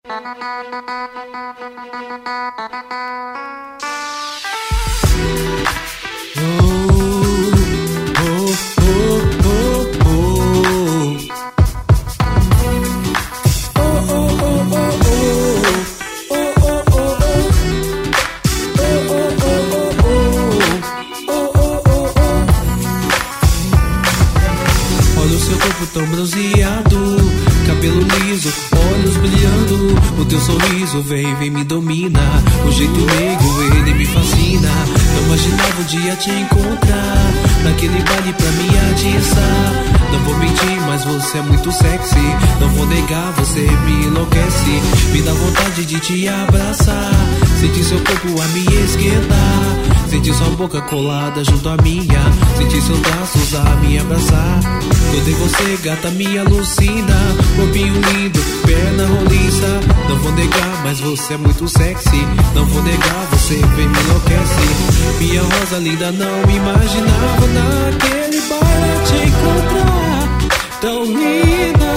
Tão bronzeado, cabelo liso, olhos brilhando. O teu sorriso vem me domina. O jeito meigo, ele me fascina. Não imaginava um dia te encontrar naquele baile pra me atiçar. Não vou mentir, mas você é muito sexy. Não vou negar, você me enlouquece. Me dá vontade de te abraçar, sentir seu corpo a me esquentar, sentir sua boca colada junto à minha, sentir seus braços a me abraçar. Tudo em você, gata, me alucina. Corpinho lindo, perna roliça. Não vou negar, mas você é muito sexy. Não vou negar, você vem me enlouquece. Minha rosa linda, não imaginava naquele baile te encontrar tão linda.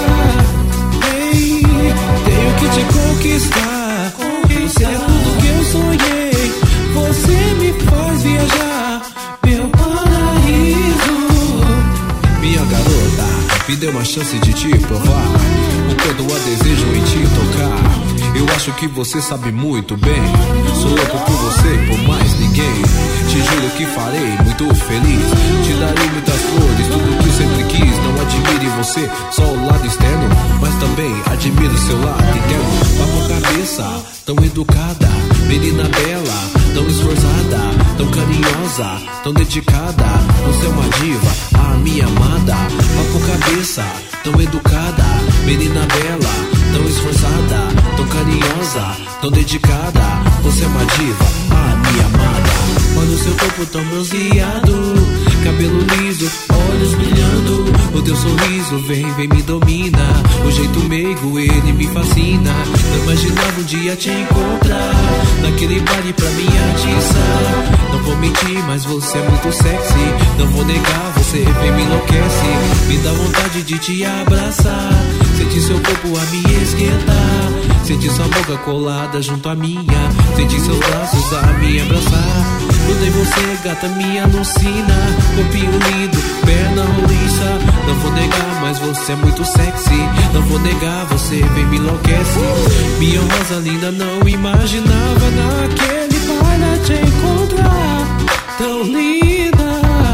Ei, tenho que te conquistar. Você é tudo que eu sonhei. Você me faz viajar, meu paraíso. Minha garota, me dê uma chance de te provar o quanto há desejo em te tocar. Eu acho que você sabe muito bem. Sou louco por você e por mais ninguém. Te juro que farei muito feliz. Te darei muitas flores, tudo que eu sempre quis. Não admire você só o lado externo, mas também admiro seu lado interno. Papo cabeça, tão educada, menina bela, tão esforçada, tão carinhosa, tão dedicada. Você é uma diva, a minha amada. Papo cabeça, tão educada, menina bela, tão esforçada, tão carinhosa, tão dedicada. Você é uma diva, a minha amada. Olha o seu corpo tão bronzeado, cabelo liso, olhos brilhando. O teu sorriso vem me domina. O jeito meigo, ele me fascina. Não imaginava um dia te encontrar naquele baile pra me atiçar. Não vou mentir, mas você é muito sexy. Não vou negar, você vem me enlouquece. Me dá vontade de te abraçar, sentir seu corpo a me esquentar, sentir sua boca colada junto à minha, sentir seus braços a me abraçar. Tudo em você, gata, me alucina. Corpinho lindo, perna roliça. Não vou negar, mas você é muito sexy. Não vou negar, você vem me enlouquece. Minha rosa linda, não imaginava naquele baile te encontrar tão linda.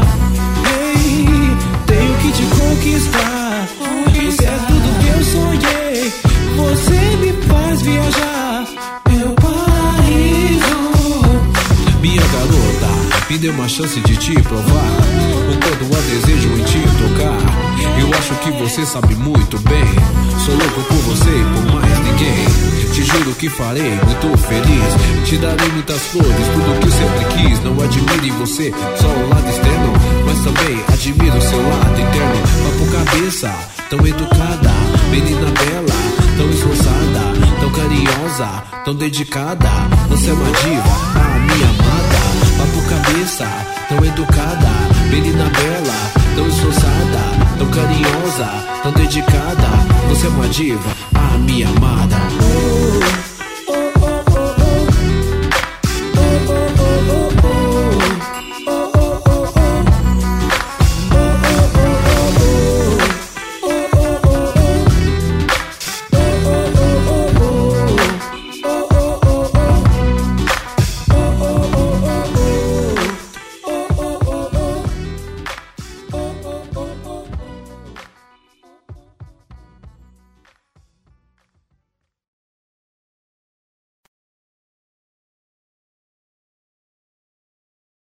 Ei, tenho que te conquistar. Você é tudo que eu sonhei. Você me faz viajar, meu paraíso. Minha garota, me dê uma chance de te provar o quanto há desejo em te tocar. Eu acho que você sabe muito bem. Sou louco por você e por mais ninguém. Te juro que farei muito feliz. Te darei muitas flores, tudo que eu sempre quis. Não admire você só o lado externo, mas também admiro seu lado interno. Papo cabeça, tão educada, menina bela, tão esforçada, tão carinhosa, tão dedicada. Você é uma diva, a minha amada. Papo cabeça, tão educada, menina bela, tão esforçada, tão carinhosa, tão dedicada. Você é uma diva, a minha amada.